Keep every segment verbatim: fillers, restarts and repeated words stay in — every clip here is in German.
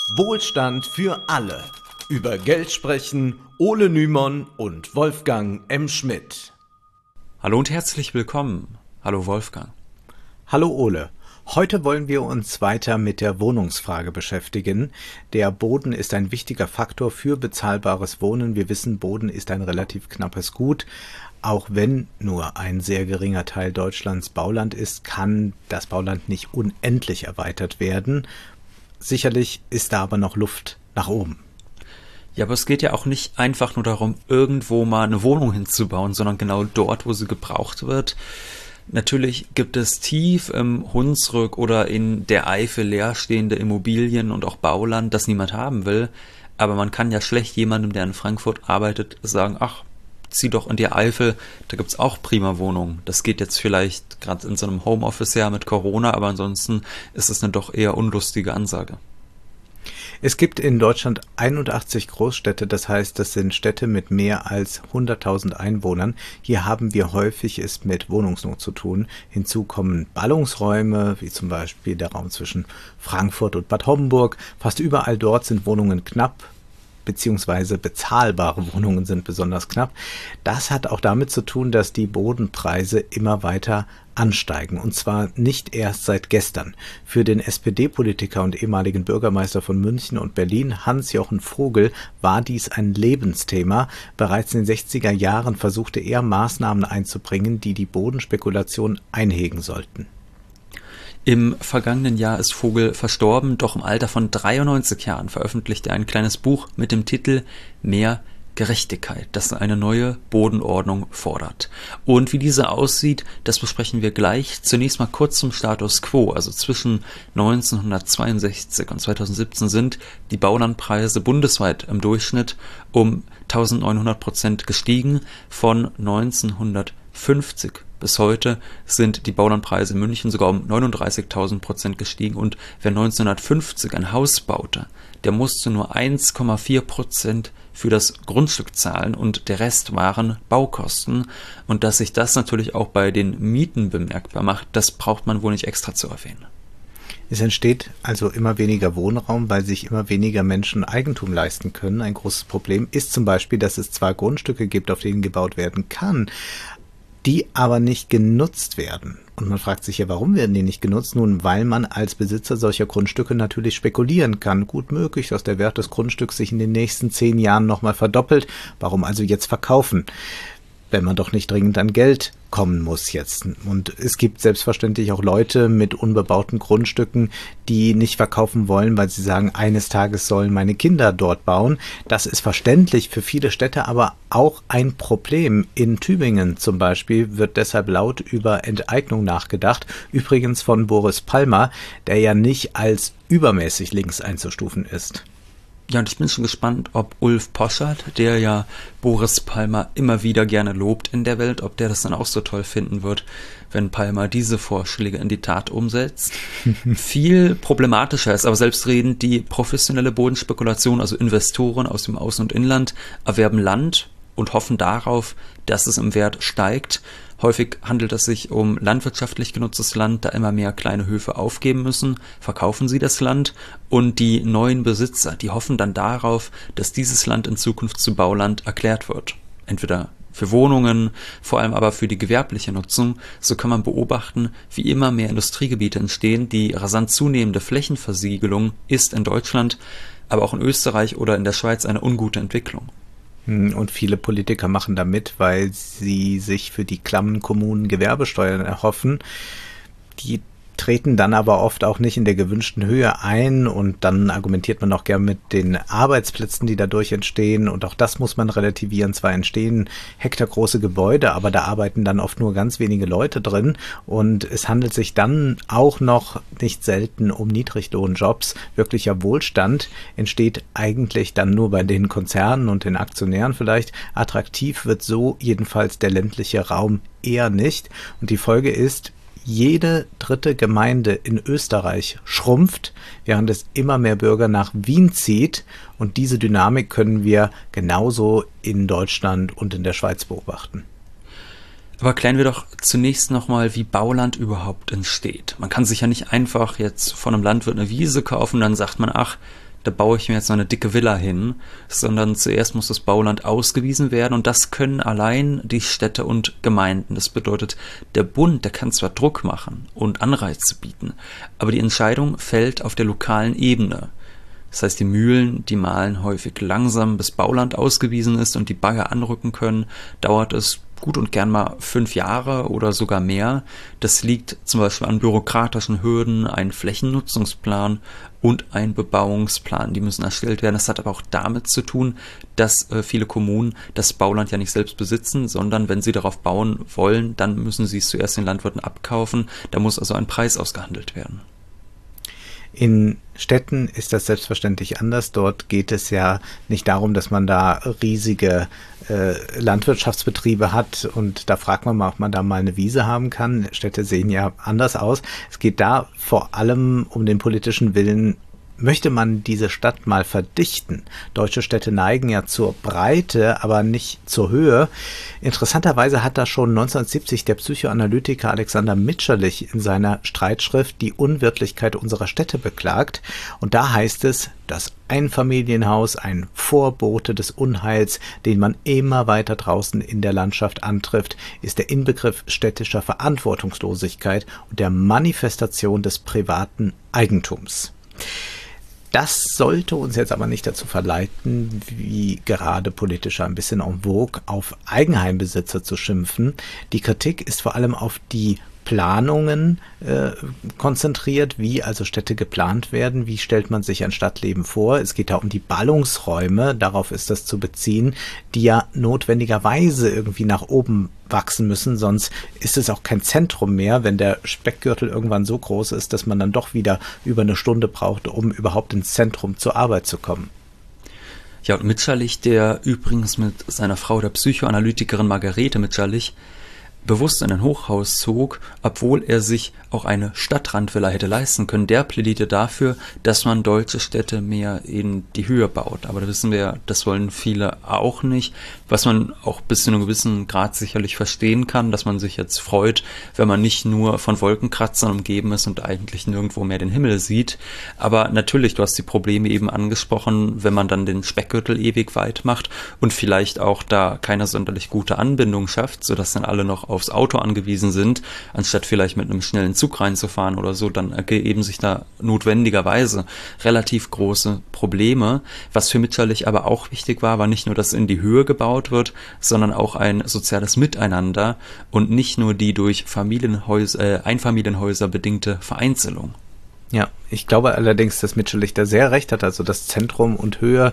Wohlstand für alle. Über Geld sprechen Ole Nymon und Wolfgang M. Schmidt. Hallo und herzlich willkommen. Hallo Wolfgang. Hallo Ole. Heute wollen wir uns weiter mit der Wohnungsfrage beschäftigen. Der Boden ist ein wichtiger Faktor für bezahlbares Wohnen. Wir wissen, Boden ist ein relativ knappes Gut. Auch wenn nur ein sehr geringer Teil Deutschlands Bauland ist, kann das Bauland nicht unendlich erweitert werden. Sicherlich ist da aber noch Luft nach oben. Ja, aber es geht ja auch nicht einfach nur darum, irgendwo mal eine Wohnung hinzubauen, sondern genau dort, wo sie gebraucht wird. Natürlich gibt es tief im Hunsrück oder in der Eifel leerstehende Immobilien und auch Bauland, das niemand haben will. Aber man kann ja schlecht jemandem, der in Frankfurt arbeitet, sagen, ach, zieh doch in die Eifel, da gibt's auch prima Wohnungen. Das geht jetzt vielleicht gerade in so einem Homeoffice-Jahr mit Corona, aber ansonsten ist es eine doch eher unlustige Ansage. Es gibt in Deutschland einundachtzig Großstädte, das heißt, das sind Städte mit mehr als hunderttausend Einwohnern. Hier haben wir häufig es mit Wohnungsnot zu tun. Hinzu kommen Ballungsräume, wie zum Beispiel der Raum zwischen Frankfurt und Bad Homburg. Fast überall dort sind Wohnungen knapp, beziehungsweise bezahlbare Wohnungen sind besonders knapp. Das hat auch damit zu tun, dass die Bodenpreise immer weiter ansteigen, und zwar nicht erst seit gestern. Für den S P D-Politiker und ehemaligen Bürgermeister von München und Berlin, Hans-Jochen Vogel, war dies ein Lebensthema. Bereits in den sechziger Jahren versuchte er, Maßnahmen einzubringen, die die Bodenspekulation einhegen sollten. Im vergangenen Jahr ist Vogel verstorben, doch im Alter von dreiundneunzig Jahren veröffentlichte er ein kleines Buch mit dem Titel Mehr Gerechtigkeit, das eine neue Bodenordnung fordert. Und wie diese aussieht, das besprechen wir gleich. Zunächst mal kurz zum Status Quo. Also zwischen neunzehnhundertzweiundsechzig und zweitausendsiebzehn sind die Baulandpreise bundesweit im Durchschnitt um eintausendneunhundert Prozent gestiegen. Von neunzehnhundertfünfzig bis heute sind die Baulandpreise in München sogar um neununddreißigtausend Prozent gestiegen, und wer neunzehnhundertfünfzig ein Haus baute, der musste nur eins Komma vier Prozent für das Grundstück zahlen und der Rest waren Baukosten. Und dass sich das natürlich auch bei den Mieten bemerkbar macht, das braucht man wohl nicht extra zu erwähnen. Es entsteht also immer weniger Wohnraum, weil sich immer weniger Menschen Eigentum leisten können. Ein großes Problem ist zum Beispiel, dass es zwar Grundstücke gibt, auf denen gebaut werden kann, die aber nicht genutzt werden. Und man fragt sich ja, warum werden die nicht genutzt? Nun, weil man als Besitzer solcher Grundstücke natürlich spekulieren kann. Gut möglich, dass der Wert des Grundstücks sich in den nächsten zehn Jahren nochmal verdoppelt. Warum also jetzt verkaufen, wenn man doch nicht dringend an Geld kommen muss jetzt? Und es gibt selbstverständlich auch Leute mit unbebauten Grundstücken, die nicht verkaufen wollen, weil sie sagen, eines Tages sollen meine Kinder dort bauen. Das ist verständlich für viele Städte, aber auch ein Problem. In Tübingen zum Beispiel wird deshalb laut über Enteignung nachgedacht. Übrigens von Boris Palmer, der ja nicht als übermäßig links einzustufen ist. Ja, und ich bin schon gespannt, ob Ulf Poschardt, der ja Boris Palmer immer wieder gerne lobt in der Welt, ob der das dann auch so toll finden wird, wenn Palmer diese Vorschläge in die Tat umsetzt. Viel problematischer ist aber selbstredend die professionelle Bodenspekulation, also Investoren aus dem Außen- und Inland erwerben Land und hoffen darauf, dass es im Wert steigt. Häufig handelt es sich um landwirtschaftlich genutztes Land, da immer mehr kleine Höfe aufgeben müssen, verkaufen sie das Land, und die neuen Besitzer, die hoffen dann darauf, dass dieses Land in Zukunft zu Bauland erklärt wird. Entweder für Wohnungen, vor allem aber für die gewerbliche Nutzung. So kann man beobachten, wie immer mehr Industriegebiete entstehen. Die rasant zunehmende Flächenversiegelung ist in Deutschland, aber auch in Österreich oder in der Schweiz eine ungute Entwicklung. Und viele Politiker machen da mit, weil sie sich für die klammen Kommunen Gewerbesteuern erhoffen. Die treten dann aber oft auch nicht in der gewünschten Höhe ein, und dann argumentiert man auch gern mit den Arbeitsplätzen, die dadurch entstehen, und auch das muss man relativieren. Zwar entstehen hektargroße Gebäude, aber da arbeiten dann oft nur ganz wenige Leute drin, und es handelt sich dann auch noch nicht selten um Niedriglohnjobs. Wirklicher Wohlstand entsteht eigentlich dann nur bei den Konzernen und den Aktionären vielleicht. Attraktiv wird so jedenfalls der ländliche Raum eher nicht, und die Folge ist, jede dritte Gemeinde in Österreich schrumpft, während es immer mehr Bürger nach Wien zieht. Und diese Dynamik können wir genauso in Deutschland und in der Schweiz beobachten. Aber klären wir doch zunächst nochmal, wie Bauland überhaupt entsteht. Man kann sich ja nicht einfach jetzt von einem Landwirt eine Wiese kaufen, dann sagt man, ach, da baue ich mir jetzt noch eine dicke Villa hin, sondern zuerst muss das Bauland ausgewiesen werden und das können allein die Städte und Gemeinden. Das bedeutet, der Bund, der kann zwar Druck machen und Anreize bieten, aber die Entscheidung fällt auf der lokalen Ebene. Das heißt, die Mühlen, die mahlen häufig langsam, bis Bauland ausgewiesen ist und die Bagger anrücken können, dauert es gut und gern mal fünf Jahre oder sogar mehr. Das liegt zum Beispiel an bürokratischen Hürden, ein Flächennutzungsplan und ein Bebauungsplan. Die müssen erstellt werden. Das hat aber auch damit zu tun, dass äh, viele Kommunen das Bauland ja nicht selbst besitzen, sondern wenn sie darauf bauen wollen, dann müssen sie es zuerst den Landwirten abkaufen. Da muss also ein Preis ausgehandelt werden. In Städten ist das selbstverständlich anders. Dort geht es ja nicht darum, dass man da riesige äh, Landwirtschaftsbetriebe hat und da fragt man mal, ob man da mal eine Wiese haben kann. Städte sehen ja anders aus. Es geht da vor allem um den politischen Willen. Möchte man diese Stadt mal verdichten? Deutsche Städte neigen ja zur Breite, aber nicht zur Höhe. Interessanterweise hat da schon neunzehnhundertsiebzig der Psychoanalytiker Alexander Mitscherlich in seiner Streitschrift Die Unwirtlichkeit unserer Städte beklagt. Und da heißt es, das Einfamilienhaus, ein Vorbote des Unheils, den man immer weiter draußen in der Landschaft antrifft, ist der Inbegriff städtischer Verantwortungslosigkeit und der Manifestation des privaten Eigentums. Das sollte uns jetzt aber nicht dazu verleiten, wie gerade politischer ein bisschen en vogue, auf Eigenheimbesitzer zu schimpfen. Die Kritik ist vor allem auf die Planungen äh, konzentriert, wie also Städte geplant werden, wie stellt man sich ein Stadtleben vor. Es geht da um die Ballungsräume, darauf ist das zu beziehen, die ja notwendigerweise irgendwie nach oben wachsen müssen, sonst ist es auch kein Zentrum mehr, wenn der Speckgürtel irgendwann so groß ist, dass man dann doch wieder über eine Stunde braucht, um überhaupt ins Zentrum zur Arbeit zu kommen. Ja, und Mitscherlich, der übrigens mit seiner Frau, der Psychoanalytikerin Margarete Mitscherlich, bewusst in ein Hochhaus zog, obwohl er sich auch eine Stadtrandvilla hätte leisten können. Der plädierte dafür, dass man deutsche Städte mehr in die Höhe baut. Aber da wissen wir, das wollen viele auch nicht. Was man auch bis zu einem gewissen Grad sicherlich verstehen kann, dass man sich jetzt freut, wenn man nicht nur von Wolkenkratzern umgeben ist und eigentlich nirgendwo mehr den Himmel sieht. Aber natürlich, du hast die Probleme eben angesprochen, wenn man dann den Speckgürtel ewig weit macht und vielleicht auch da keine sonderlich gute Anbindung schafft, sodass dann alle noch aufs Auto angewiesen sind, anstatt vielleicht mit einem schnellen Zug reinzufahren oder so, dann ergeben sich da notwendigerweise relativ große Probleme. Was für Mitscherlich aber auch wichtig war, war nicht nur, dass in die Höhe gebaut wird, sondern auch ein soziales Miteinander und nicht nur die durch Familienhäuser, äh, Einfamilienhäuser bedingte Vereinzelung. Ja, ich glaube allerdings, dass Mitscherlich da sehr recht hat, also dass Zentrum und Höhe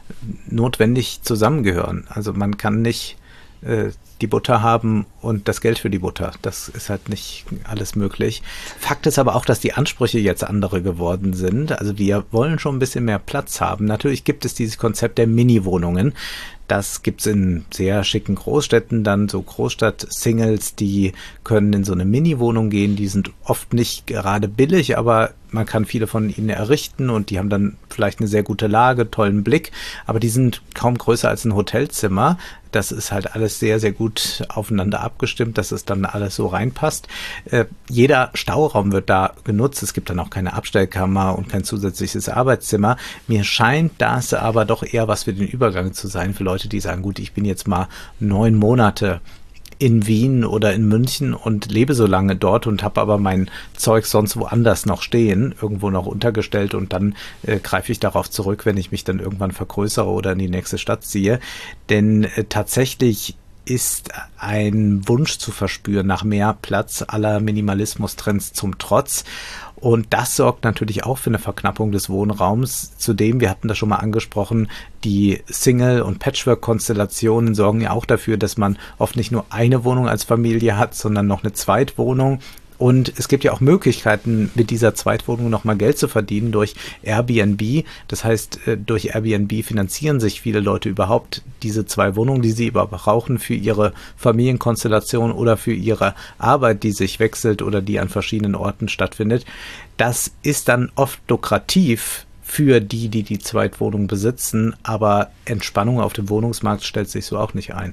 notwendig zusammengehören. Also man kann nicht äh, die Butter haben und das Geld für die Butter. Das ist halt nicht alles möglich. Fakt ist aber auch, dass die Ansprüche jetzt andere geworden sind. Also wir wollen schon ein bisschen mehr Platz haben. Natürlich gibt es dieses Konzept der Mini-Wohnungen. Das gibt's in sehr schicken Großstädten, dann so Großstadt-Singles, die können in so eine Mini-Wohnung gehen. Die sind oft nicht gerade billig, aber man kann viele von ihnen errichten und die haben dann vielleicht eine sehr gute Lage, tollen Blick, aber die sind kaum größer als ein Hotelzimmer. Das ist halt alles sehr, sehr gut aufeinander abgestimmt, dass es dann alles so reinpasst. Äh, jeder Stauraum wird da genutzt. Es gibt dann auch keine Abstellkammer und kein zusätzliches Arbeitszimmer. Mir scheint das aber doch eher was für den Übergang zu sein, für Leute, die sagen, gut, ich bin jetzt mal neun Monate in Wien oder in München und lebe so lange dort und habe aber mein Zeug sonst woanders noch stehen, irgendwo noch untergestellt und dann äh, greife ich darauf zurück, wenn ich mich dann irgendwann vergrößere oder in die nächste Stadt ziehe. Denn äh, tatsächlich ist ein Wunsch zu verspüren nach mehr Platz aller Minimalismus-Trends zum Trotz. Und das sorgt natürlich auch für eine Verknappung des Wohnraums. Zudem, wir hatten das schon mal angesprochen, die Single- und Patchwork-Konstellationen sorgen ja auch dafür, dass man oft nicht nur eine Wohnung als Familie hat, sondern noch eine Zweitwohnung. Und es gibt ja auch Möglichkeiten, mit dieser Zweitwohnung nochmal Geld zu verdienen durch Airbnb. Das heißt, durch Airbnb finanzieren sich viele Leute überhaupt diese zwei Wohnungen, die sie überhaupt brauchen für ihre Familienkonstellation oder für ihre Arbeit, die sich wechselt oder die an verschiedenen Orten stattfindet. Das ist dann oft lukrativ für die, die die Zweitwohnung besitzen, aber Entspannung auf dem Wohnungsmarkt stellt sich so auch nicht ein.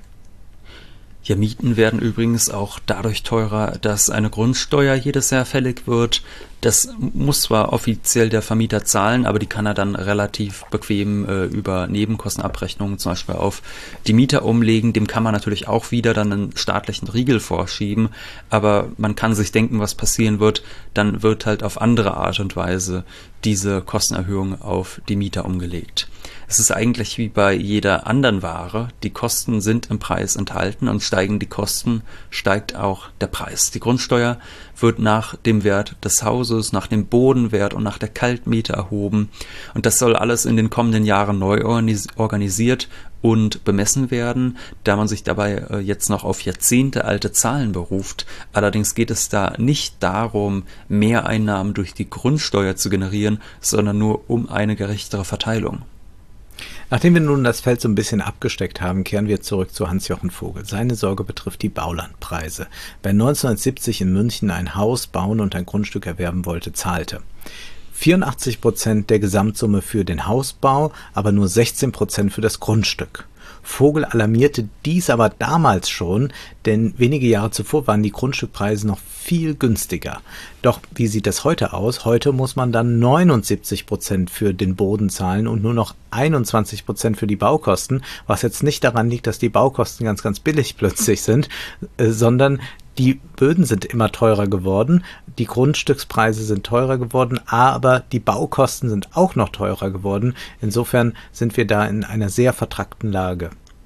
Ja, Mieten werden übrigens auch dadurch teurer, dass eine Grundsteuer jedes Jahr fällig wird. Das muss zwar offiziell der Vermieter zahlen, aber die kann er dann relativ bequem äh, über Nebenkostenabrechnungen zum Beispiel auf die Mieter umlegen. Dem kann man natürlich auch wieder dann einen staatlichen Riegel vorschieben, aber man kann sich denken, was passieren wird. Dann wird halt auf andere Art und Weise diese Kostenerhöhung auf die Mieter umgelegt. Es ist eigentlich wie bei jeder anderen Ware. Die Kosten sind im Preis enthalten und steigen die Kosten, steigt auch der Preis. Die Grundsteuer wird nach dem Wert des Hauses, nach dem Bodenwert und nach der Kaltmiete erhoben. Und das soll alles in den kommenden Jahren neu organisiert und bemessen werden, da man sich dabei jetzt noch auf Jahrzehnte alte Zahlen beruft. Allerdings geht es da nicht darum, Mehreinnahmen durch die Grundsteuer zu generieren, sondern nur um eine gerechtere Verteilung. Nachdem wir nun das Feld so ein bisschen abgesteckt haben, kehren wir zurück zu Hans-Jochen Vogel. Seine Sorge betrifft die Baulandpreise. Wer neunzehnhundertsiebzig in München ein Haus bauen und ein Grundstück erwerben wollte, zahlte vierundachtzig Prozent der Gesamtsumme für den Hausbau, aber nur sechzehn Prozent für das Grundstück. Vogel alarmierte dies aber damals schon, denn wenige Jahre zuvor waren die Grundstückpreise noch viel günstiger. Doch wie sieht das heute aus? Heute muss man dann neunundsiebzig Prozent für den Boden zahlen und nur noch einundzwanzig Prozent für die Baukosten, was jetzt nicht daran liegt, dass die Baukosten ganz, ganz billig plötzlich sind, äh, sondern die Böden sind immer teurer geworden, die Grundstückspreise sind teurer geworden, aber die Baukosten sind auch noch teurer geworden. Insofern sind wir da in einer sehr vertrackten Lage.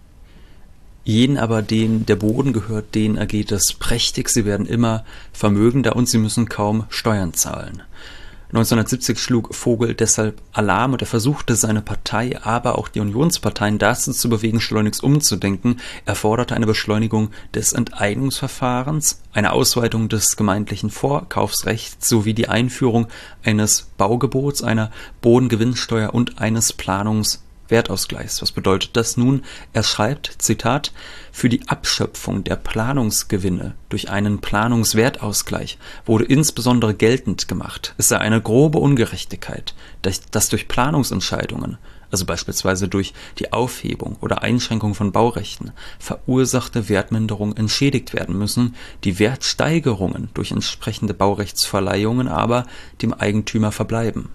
Jenen aber, denen der Boden gehört, denen ergeht es prächtig. Sie werden immer vermögender und sie müssen kaum Steuern zahlen. neunzehnhundertsiebzig schlug Vogel deshalb Alarm und er versuchte seine Partei, aber auch die Unionsparteien dazu zu bewegen, schleunigst umzudenken. Er forderte eine Beschleunigung des Enteignungsverfahrens, eine Ausweitung des gemeindlichen Vorkaufsrechts sowie die Einführung eines Baugebots, einer Bodengewinnsteuer und eines Planungs Wertausgleichs. Was bedeutet das nun? Er schreibt, Zitat, für die Abschöpfung der Planungsgewinne durch einen Planungswertausgleich wurde insbesondere geltend gemacht, es sei eine grobe Ungerechtigkeit, dass durch Planungsentscheidungen, also beispielsweise durch die Aufhebung oder Einschränkung von Baurechten, verursachte Wertminderungen entschädigt werden müssen, die Wertsteigerungen durch entsprechende Baurechtsverleihungen aber dem Eigentümer verbleiben.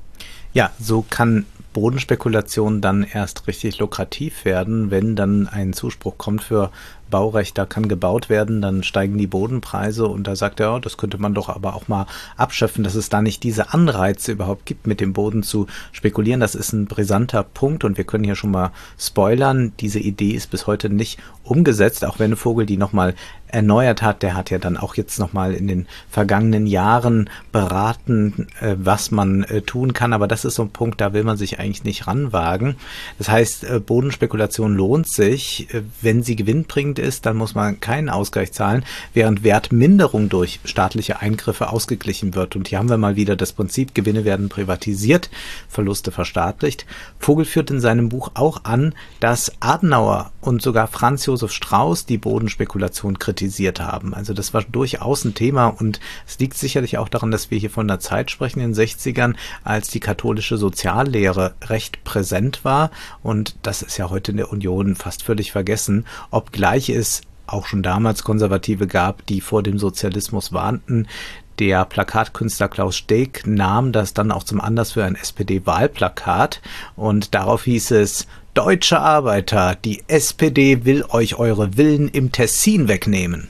Ja, so kann Bodenspekulation dann erst richtig lukrativ werden, wenn dann ein Zuspruch kommt für Baurecht, da kann gebaut werden, dann steigen die Bodenpreise und da sagt er, oh, das könnte man doch aber auch mal abschöpfen, dass es da nicht diese Anreize überhaupt gibt, mit dem Boden zu spekulieren. Das ist ein brisanter Punkt und wir können hier schon mal spoilern, diese Idee ist bis heute nicht umgesetzt, auch wenn Vogel die nochmal erneuert hat. Der hat ja dann auch jetzt nochmal in den vergangenen Jahren beraten, äh, was man äh, tun kann, aber das ist so ein Punkt, da will man sich eigentlich nicht ranwagen. Das heißt, äh, Bodenspekulation lohnt sich, äh, wenn sie gewinnbringend ist, dann muss man keinen Ausgleich zahlen, während Wertminderung durch staatliche Eingriffe ausgeglichen wird. Und hier haben wir mal wieder das Prinzip, Gewinne werden privatisiert, Verluste verstaatlicht. Vogel führt in seinem Buch auch an, dass Adenauer und sogar Franz Josef Strauß die Bodenspekulation kritisiert haben. Also das war durchaus ein Thema und es liegt sicherlich auch daran, dass wir hier von einer Zeit sprechen, in den sechzigern, als die katholische Soziallehre recht präsent war und das ist ja heute in der Union fast völlig vergessen, obgleich es auch schon damals Konservative gab, die vor dem Sozialismus warnten. Der Plakatkünstler Klaus Steg nahm das dann auch zum Anlass für ein S P D-Wahlplakat und darauf hieß es: Deutsche Arbeiter, die S P D will euch eure Villen im Tessin wegnehmen.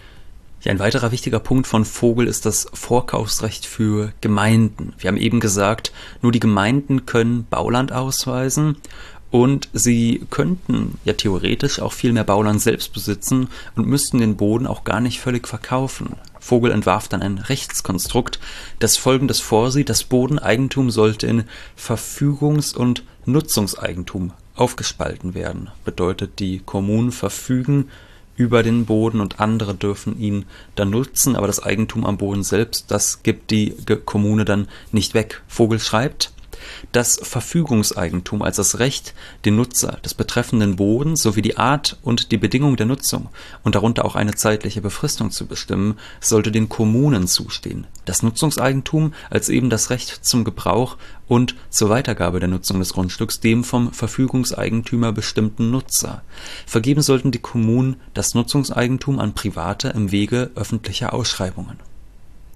Ja, ein weiterer wichtiger Punkt von Vogel ist das Vorkaufsrecht für Gemeinden. Wir haben eben gesagt, nur die Gemeinden können Bauland ausweisen und sie könnten ja theoretisch auch viel mehr Bauland selbst besitzen und müssten den Boden auch gar nicht völlig verkaufen. Vogel entwarf dann ein Rechtskonstrukt, das Folgendes vorsieht: Das Bodeneigentum sollte in Verfügungs- und Nutzungseigentum aufgespalten werden. Bedeutet, die Kommunen verfügen über den Boden und andere dürfen ihn dann nutzen, aber das Eigentum am Boden selbst, das gibt die Kommune dann nicht weg. Vogel schreibt: Das Verfügungseigentum als das Recht, den Nutzer des betreffenden Bodens sowie die Art und die Bedingung der Nutzung und darunter auch eine zeitliche Befristung zu bestimmen, sollte den Kommunen zustehen. Das Nutzungseigentum als eben das Recht zum Gebrauch und zur Weitergabe der Nutzung des Grundstücks dem vom Verfügungseigentümer bestimmten Nutzer. Vergeben sollten die Kommunen das Nutzungseigentum an Private im Wege öffentlicher Ausschreibungen.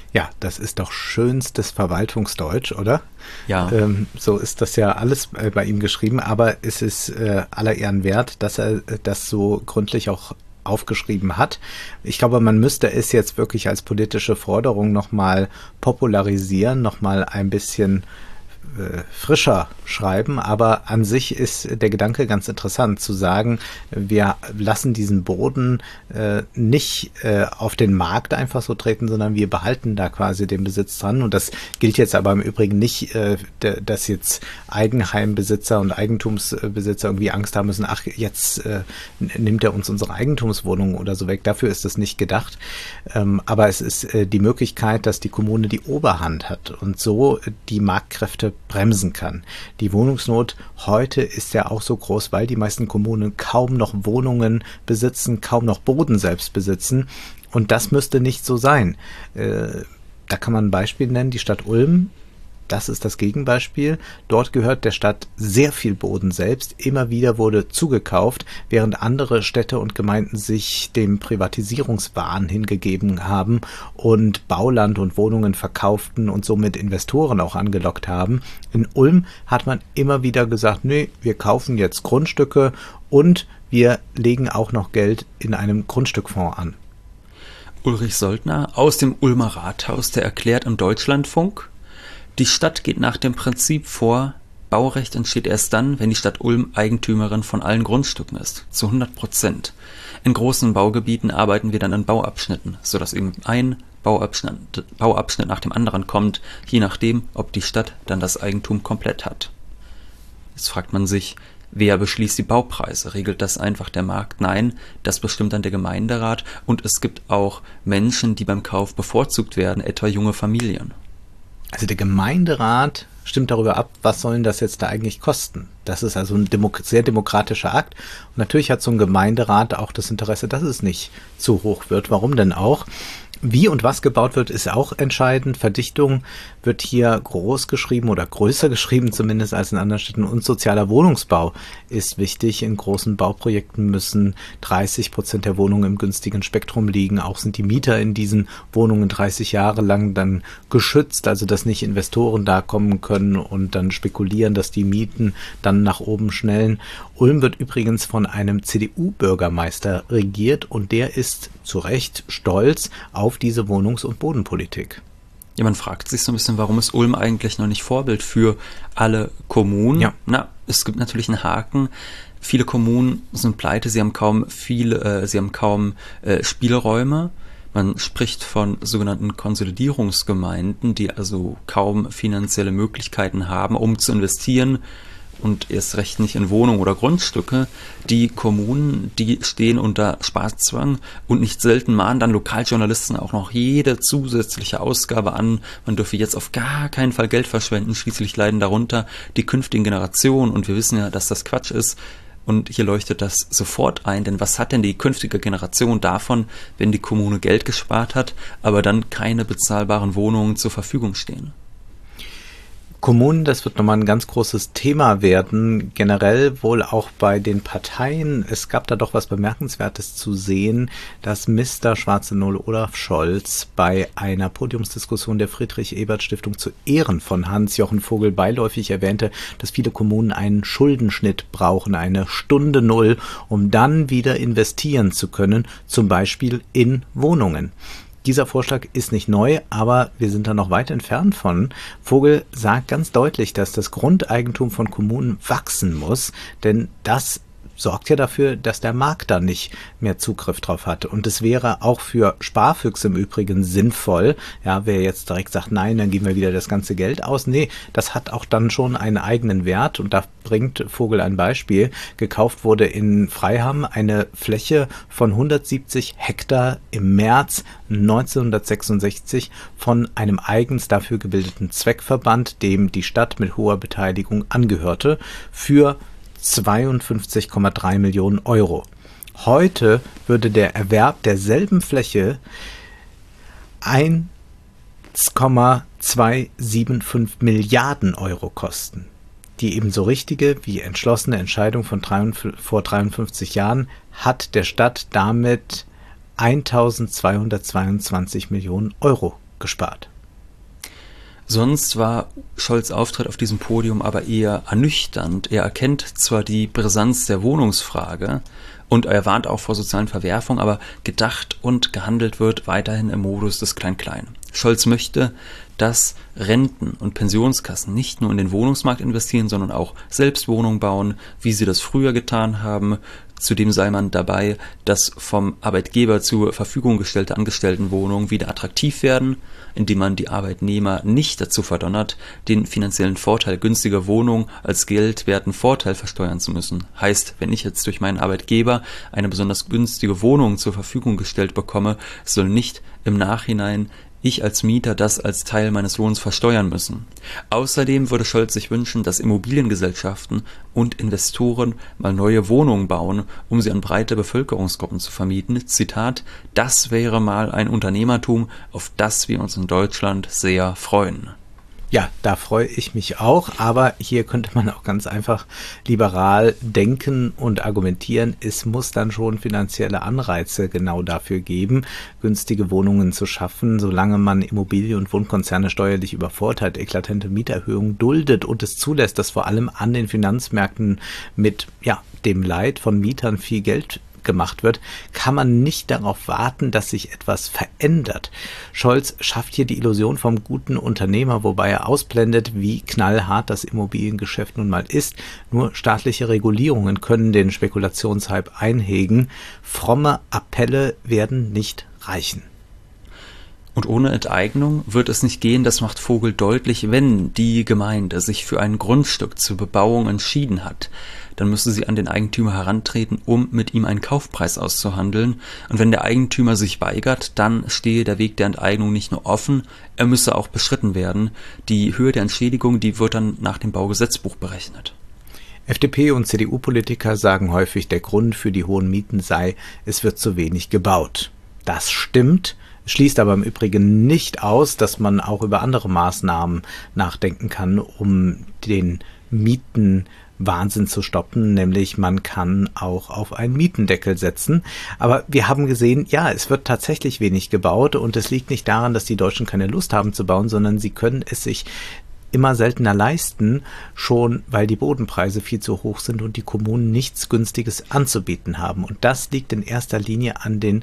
Ja, das ist doch schönstes Verwaltungsdeutsch, oder? Ja. Ähm, so ist das ja alles äh, bei ihm geschrieben, aber es ist äh, aller Ehren wert, dass er äh, das so gründlich auch aufgeschrieben hat. Ich glaube, man müsste es jetzt wirklich als politische Forderung nochmal popularisieren, nochmal ein bisschen äh, frischer schreiben, aber an sich ist der Gedanke ganz interessant, zu sagen, wir lassen diesen Boden äh, nicht äh, auf den Markt einfach so treten, sondern wir behalten da quasi den Besitz dran. Und das gilt jetzt aber im Übrigen nicht, äh, d- dass jetzt Eigenheimbesitzer und Eigentumsbesitzer irgendwie Angst haben müssen, ach, jetzt äh, nimmt er uns unsere Eigentumswohnungen oder so weg. Dafür ist es nicht gedacht. Ähm, aber es ist äh, die Möglichkeit, dass die Kommune die Oberhand hat und so die Marktkräfte bremsen kann. Die Wohnungsnot heute ist ja auch so groß, weil die meisten Kommunen kaum noch Wohnungen besitzen, kaum noch Boden selbst besitzen. Und das müsste nicht so sein. Äh, da kann man ein Beispiel nennen, die Stadt Ulm. Das ist das Gegenbeispiel. Dort gehört der Stadt sehr viel Boden selbst. Immer wieder wurde zugekauft, während andere Städte und Gemeinden sich dem Privatisierungswahn hingegeben haben und Bauland und Wohnungen verkauften und somit Investoren auch angelockt haben. In Ulm hat man immer wieder gesagt, nee, wir kaufen jetzt Grundstücke und wir legen auch noch Geld in einem Grundstückfonds an. Ulrich Soldner aus dem Ulmer Rathaus, der erklärt im Deutschlandfunk: Die Stadt geht nach dem Prinzip vor, Baurecht entsteht erst dann, wenn die Stadt Ulm Eigentümerin von allen Grundstücken ist, zu hundert Prozent. In großen Baugebieten arbeiten wir dann in Bauabschnitten, sodass eben ein Bauabschnitt, Bauabschnitt nach dem anderen kommt, je nachdem, ob die Stadt dann das Eigentum komplett hat. Jetzt fragt man sich, wer beschließt die Baupreise? Regelt das einfach der Markt? Nein, das bestimmt dann der Gemeinderat, und es gibt auch Menschen, die beim Kauf bevorzugt werden, etwa junge Familien. Also der Gemeinderat stimmt darüber ab, was sollen das jetzt da eigentlich kosten. Das ist also ein demok- sehr demokratischer Akt. Und natürlich hat so ein Gemeinderat auch das Interesse, dass es nicht zu hoch wird. Warum denn auch? Wie und was gebaut wird, ist auch entscheidend. Verdichtung wird hier groß geschrieben oder größer geschrieben zumindest als in anderen Städten. Und sozialer Wohnungsbau ist wichtig. In großen Bauprojekten müssen dreißig Prozent der Wohnungen im günstigen Spektrum liegen. Auch sind die Mieter in diesen Wohnungen dreißig Jahre lang dann geschützt, also dass nicht Investoren da kommen können und dann spekulieren, dass die Mieten dann nach oben schnellen. Ulm wird übrigens von einem C D U-Bürgermeister regiert und der ist zu Recht stolz auf diese Wohnungs- und Bodenpolitik. Ja, man fragt sich so ein bisschen, warum ist Ulm eigentlich noch nicht Vorbild für alle Kommunen? Ja. Na, es gibt natürlich einen Haken. Viele Kommunen sind pleite, sie haben kaum viele, äh, sie haben kaum äh, Spielräume. Man spricht von sogenannten Konsolidierungsgemeinden, die also kaum finanzielle Möglichkeiten haben, um zu investieren, und erst recht nicht in Wohnungen oder Grundstücke. Die Kommunen, die stehen unter Sparzwang, und nicht selten mahnen dann Lokaljournalisten auch noch jede zusätzliche Ausgabe an. Man dürfe jetzt auf gar keinen Fall Geld verschwenden, schließlich leiden darunter die künftigen Generationen, und wir wissen ja, dass das Quatsch ist. Und hier leuchtet das sofort ein, denn was hat denn die künftige Generation davon, wenn die Kommune Geld gespart hat, aber dann keine bezahlbaren Wohnungen zur Verfügung stehen? Kommunen, das wird nochmal ein ganz großes Thema werden, generell wohl auch bei den Parteien. Es gab da doch was Bemerkenswertes zu sehen, dass Mister Schwarze Null Olaf Scholz bei einer Podiumsdiskussion der Friedrich-Ebert-Stiftung zu Ehren von Hans-Jochen Vogel beiläufig erwähnte, dass viele Kommunen einen Schuldenschnitt brauchen, eine Stunde Null, um dann wieder investieren zu können, zum Beispiel in Wohnungen. Dieser Vorschlag ist nicht neu, aber wir sind da noch weit entfernt von. Vogel sagt ganz deutlich, dass das Grundeigentum von Kommunen wachsen muss, denn das sorgt ja dafür, dass der Markt da nicht mehr Zugriff drauf hat. Und es wäre auch für Sparfüchse im Übrigen sinnvoll, ja, wer jetzt direkt sagt, nein, dann geben wir wieder das ganze Geld aus. Nee, das hat auch dann schon einen eigenen Wert, und da bringt Vogel ein Beispiel. Gekauft wurde in Freiham eine Fläche von hundertsiebzig Hektar im März neunzehnhundertsechsundsechzig von einem eigens dafür gebildeten Zweckverband, dem die Stadt mit hoher Beteiligung angehörte, für zweiundfünfzig Komma drei Millionen Euro. Heute würde der Erwerb derselben Fläche eins Komma zweihunderfünfundsiebzig Milliarden Euro kosten. Die ebenso richtige wie entschlossene Entscheidung von vor dreiundfünfzig Jahren hat der Stadt damit eintausendzweihundertzweiundzwanzig Millionen Euro gespart. Sonst war Scholz' Auftritt auf diesem Podium aber eher ernüchternd. Er erkennt zwar die Brisanz der Wohnungsfrage und er warnt auch vor sozialen Verwerfungen, aber gedacht und gehandelt wird weiterhin im Modus des Klein-Klein. Scholz möchte, dass Renten- und Pensionskassen nicht nur in den Wohnungsmarkt investieren, sondern auch selbst Wohnungen bauen, wie sie das früher getan haben. Zudem sei man dabei, dass vom Arbeitgeber zur Verfügung gestellte Angestelltenwohnungen wieder attraktiv werden, indem man die Arbeitnehmer nicht dazu verdonnert, den finanziellen Vorteil günstiger Wohnungen als geldwerten Vorteil versteuern zu müssen. Heißt, wenn ich jetzt durch meinen Arbeitgeber eine besonders günstige Wohnung zur Verfügung gestellt bekomme, soll nicht im Nachhinein ich als Mieter das als Teil meines Lohns versteuern müssen. Außerdem würde Scholz sich wünschen, dass Immobiliengesellschaften und Investoren mal neue Wohnungen bauen, um sie an breite Bevölkerungsgruppen zu vermieten. Zitat: Das wäre mal ein Unternehmertum, auf das wir uns in Deutschland sehr freuen. Ja, da freue ich mich auch, aber hier könnte man auch ganz einfach liberal denken und argumentieren. Es muss dann schon finanzielle Anreize genau dafür geben, günstige Wohnungen zu schaffen, solange man Immobilien- und Wohnkonzerne steuerlich übervorteilt, eklatante Mieterhöhungen duldet und es zulässt, dass vor allem an den Finanzmärkten mit ja, dem Leid von Mietern viel Geld gemacht wird, kann man nicht darauf warten, dass sich etwas verändert. Scholz schafft hier die Illusion vom guten Unternehmer, wobei er ausblendet, wie knallhart das Immobiliengeschäft nun mal ist. Nur staatliche Regulierungen können den Spekulationshype einhegen. Fromme Appelle werden nicht reichen. Und ohne Enteignung wird es nicht gehen, das macht Vogel deutlich. Wenn die Gemeinde sich für ein Grundstück zur Bebauung entschieden hat, dann müsste sie an den Eigentümer herantreten, um mit ihm einen Kaufpreis auszuhandeln. Und wenn der Eigentümer sich weigert, dann stehe der Weg der Enteignung nicht nur offen, er müsse auch beschritten werden. Die Höhe der Entschädigung, die wird dann nach dem Baugesetzbuch berechnet. F D P- und C D U-Politiker sagen häufig, der Grund für die hohen Mieten sei, es wird zu wenig gebaut. Das stimmt, schließt aber im Übrigen nicht aus, dass man auch über andere Maßnahmen nachdenken kann, um den Mieten Wahnsinn zu stoppen, nämlich man kann auch auf einen Mietendeckel setzen. Aber wir haben gesehen, ja, es wird tatsächlich wenig gebaut und es liegt nicht daran, dass die Deutschen keine Lust haben zu bauen, sondern sie können es sich immer seltener leisten, schon weil die Bodenpreise viel zu hoch sind und die Kommunen nichts Günstiges anzubieten haben. Und das liegt in erster Linie an den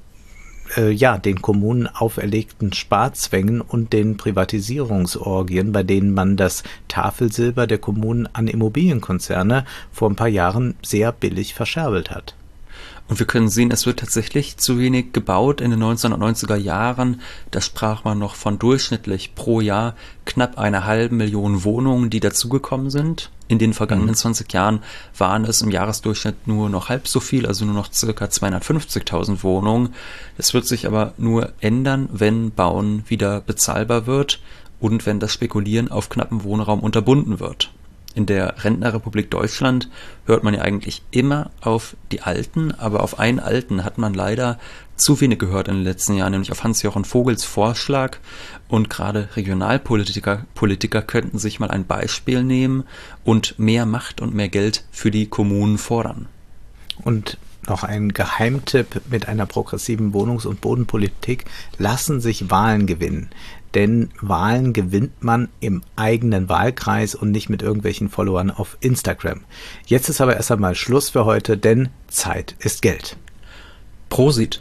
Äh, ja, den Kommunen auferlegten Sparzwängen und den Privatisierungsorgien, bei denen man das Tafelsilber der Kommunen an Immobilienkonzerne vor ein paar Jahren sehr billig verscherbelt hat. Und wir können sehen, es wird tatsächlich zu wenig gebaut. In den neunzehnhundertneunziger Jahren, da sprach man noch von durchschnittlich pro Jahr knapp einer halben Million Wohnungen, die dazugekommen sind. In den vergangenen zwanzig Jahren waren es im Jahresdurchschnitt nur noch halb so viel, also nur noch circa zweihundertfünfzigtausend Wohnungen. Das wird sich aber nur ändern, wenn Bauen wieder bezahlbar wird und wenn das Spekulieren auf knappen Wohnraum unterbunden wird. In der Rentnerrepublik Deutschland hört man ja eigentlich immer auf die Alten, aber auf einen Alten hat man leider zu wenig gehört in den letzten Jahren, nämlich auf Hans-Jochen Vogels Vorschlag. Und gerade Regionalpolitiker Politiker könnten sich mal ein Beispiel nehmen und mehr Macht und mehr Geld für die Kommunen fordern. Und noch ein Geheimtipp: Mit einer progressiven Wohnungs- und Bodenpolitik lassen sich Wahlen gewinnen. Denn Wahlen gewinnt man im eigenen Wahlkreis und nicht mit irgendwelchen Followern auf Instagram. Jetzt ist aber erst einmal Schluss für heute, denn Zeit ist Geld. Prosit!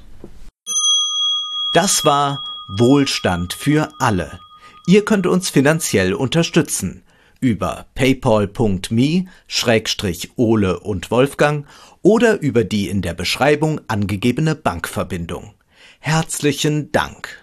Das war Wohlstand für alle. Ihr könnt uns finanziell unterstützen über paypal punkt me Schrägstrich Ole und Wolfgang oder über die in der Beschreibung angegebene Bankverbindung. Herzlichen Dank!